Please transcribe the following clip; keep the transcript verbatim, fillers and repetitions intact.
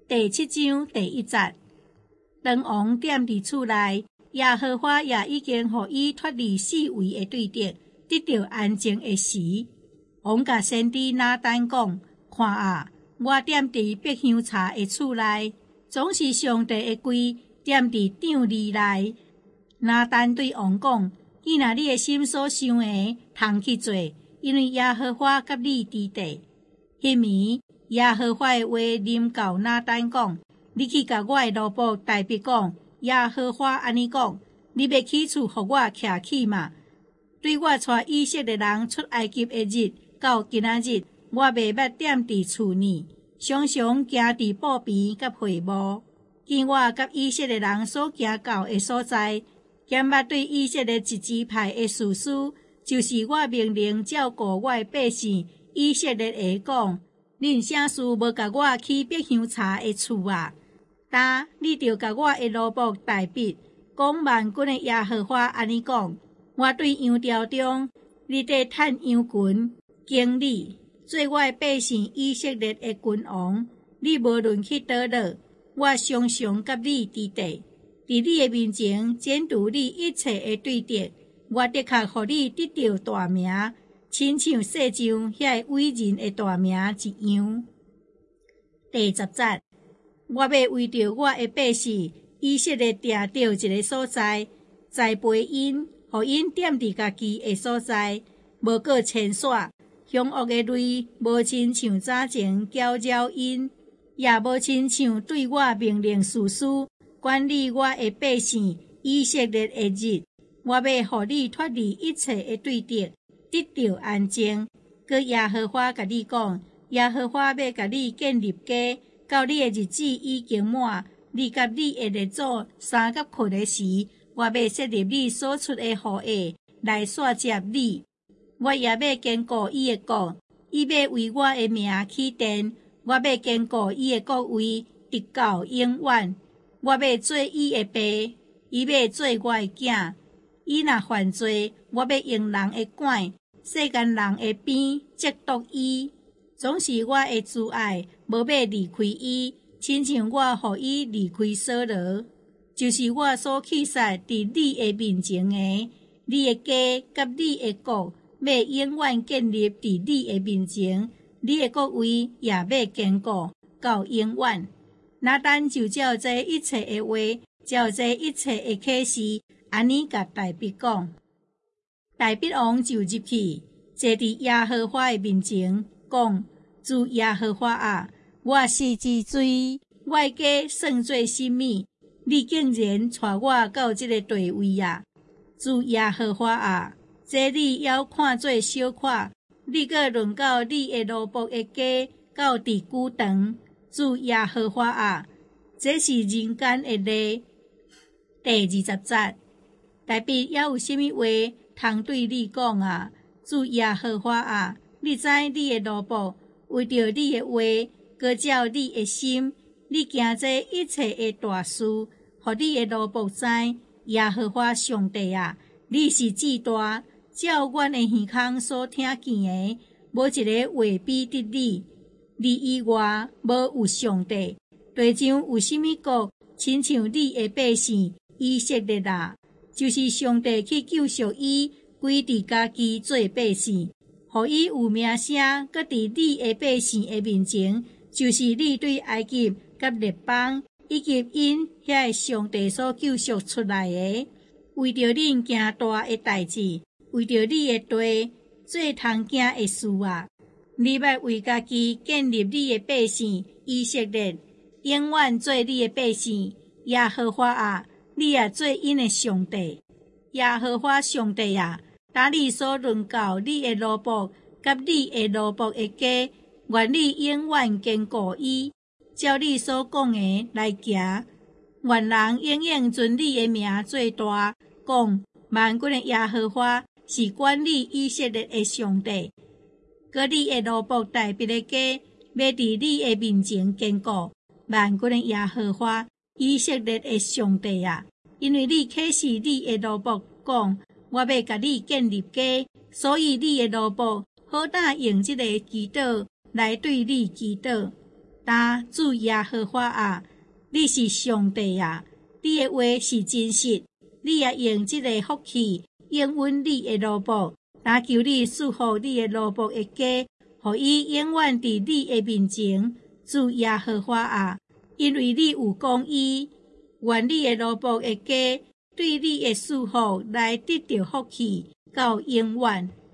第七章第一节，当王踮伫厝内，耶和华也已经予伊脱离四围的对敌，得到安静的时，王甲先知拿单讲：看啊，我踮伫百香茶的厝内，总是上帝的柜踮伫帐里内。拿单对王讲：既然你的心所想的通去做，因为耶和华甲你伫地。迄暝，耶和华的话临到拿单讲：你去甲我的奴仆大卫讲，耶和华安尼讲：你要起厝互我徛起嘛？对我带以色列人出埃及的日到今仔日，我袂捌踮伫厝呢，常常行伫布边甲会幕，见我甲以色列人所行到的所在。兼捌对以色列一支派的事事，就是我命令照顾我的百姓以色列的讲：恁啥事无甲我去百香茶的厝啊？呾你着甲我的奴仆大卫讲万军的耶和华安尼讲：我对羊条中你得趁羊群经理，做我的百姓以色列的君王。你无论去倒落，我常常甲你伫地。伫你的面前剪除你一切的对敌，我的确互你得到大名，亲像世上遐伟人的大名一样。第十节，我要为着我的百姓以色列定着一个所在，栽培因，互因踮伫家己的所在，无过牵线，凶恶的类无亲像早前搅扰因，也无亲像对我命令实施。管理我的百姓以色列的日，我要互你脱离一切的对敌，得到安静。佮耶和华甲你讲，耶和华要甲你建立家，到你的日子已经满，你甲你的列祖三甲困的时，我要设立你所出的后裔来续接你。我也要坚固伊的国，伊要为我的名起殿，我要坚固伊的国位，直到永远。我要做伊的爸，伊要做我的囝。伊若犯罪，我要用人的管，世间人的鞭折毒伊。总是我的挚爱，无要离开伊，亲像我互伊离开扫罗，就是我所起誓伫你的面前的。你的家甲你的国要永远建立伫你的面前，你的国位也要坚固到永远。拿单就照这一切的话，照这一切的启示，安尼甲大卫讲。大卫王就入去，坐伫耶和华的面前，讲：主耶和华啊，我是之罪，我的家算做甚物？你竟然带我到这个地位啊！主耶和华啊，这你要看做小看，你阁论到你的奴仆的家到伫久长。主耶和华啊，这是人间的例。第二十节，大卫还有甚物话通对你讲啊？主耶和华啊，你知你的奴仆为着你的话，搁照你的心，你行这一切的大事，互你的奴仆知。耶和华上帝啊，你是至大，照阮的耳孔所听见的，无一个话比得你。你以外无有上帝，地上有甚物国亲像你的百姓以色列啊？就是上帝去救赎伊，归伫家己做百姓，互伊有名声，搁伫你的百姓的面前，就是你对埃及甲列邦以及因遐上帝所救赎出来的，为着恁行大的代志，为着你的地做通行的事啊！你要为家己建立你的百姓以色列，永远做你的百姓。耶和华啊，你也做因的上帝。耶和华上帝啊，当你所论到你的奴仆，甲你的奴仆的家，愿你永远坚固伊，照你所讲的来行。愿人永远尊你的名做大，讲万军的耶和华是管理以色列的上帝。搁你的奴仆大卫的家，要伫你的面前坚固。万军的耶和华以色列的上帝啊，因为你启示你的奴仆讲，我要甲你建立家，所以你的奴仆好当用这个祈祷来对你祈祷。 答主耶和華啊，你是上帝啊，你的話是真實，你也用這個福氣應允你的奴僕，但求你賜福你的奴僕的家，互伊永遠佇你的面前。主耶和華啊，因為你有公義，願你的奴僕的家對你的賜福來得到福氣到永遠。